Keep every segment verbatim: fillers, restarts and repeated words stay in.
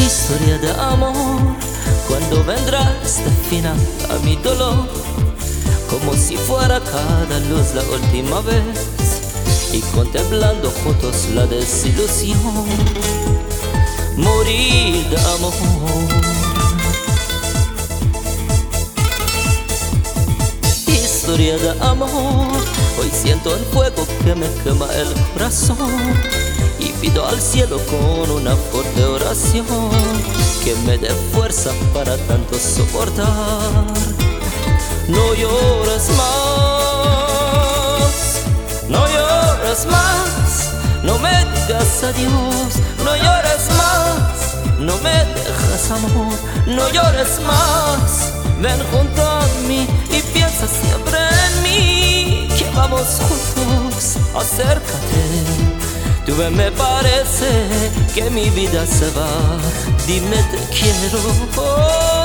Historia de amor, cuando vendrá este final a mi dolor, como si fuera cada luz la última vez, y contemplando juntos la desilusión, morir de amor. Historia de amor, hoy siento el fuego que me quema el corazón, y pido al cielo con una fuerte oración que me dé fuerza para tanto soportar. No llores más, no llores más, no me digas adiós, no llores más, no me dejes amor, no llores más. Ven junto a mí y piensa siempre en mí, que vamos juntos, acércate. Tú ven, me parece que mi vida se va, dime te quiero. Oh.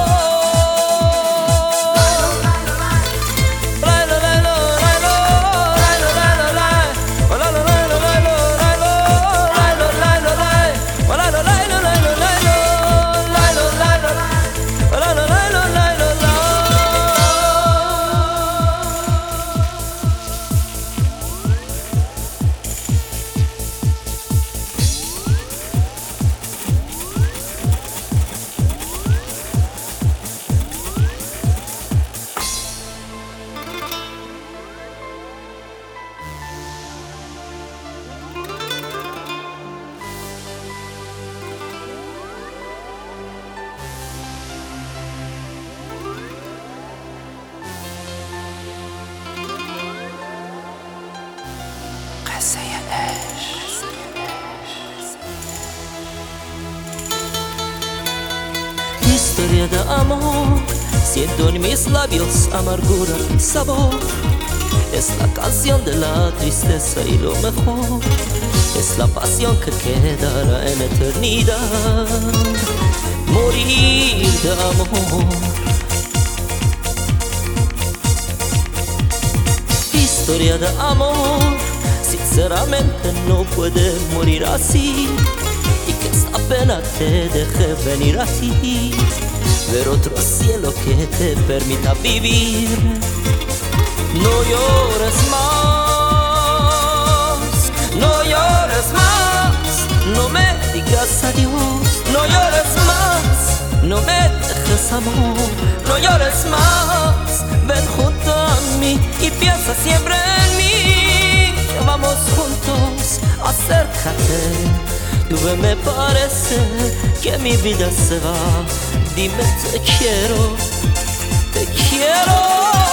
Historia de amor, siento en mis labios amargura y sabor. Es la canción de la tristeza y lo mejor es la pasión que quedará en eternidad. Morir de amor. Historia de amor, sinceramente no puede morir así, y que esta pena te deje venir a ti, ver otro cielo que te permita vivir. No llores más, no llores más, no me digas adiós, no llores más, no me dejes amor, no llores más. Ven junto a mí y piensa siempre en mí, que vamos juntos, acércate. Tú ven, me parece que mi vida se va, dime te quiero, te quiero.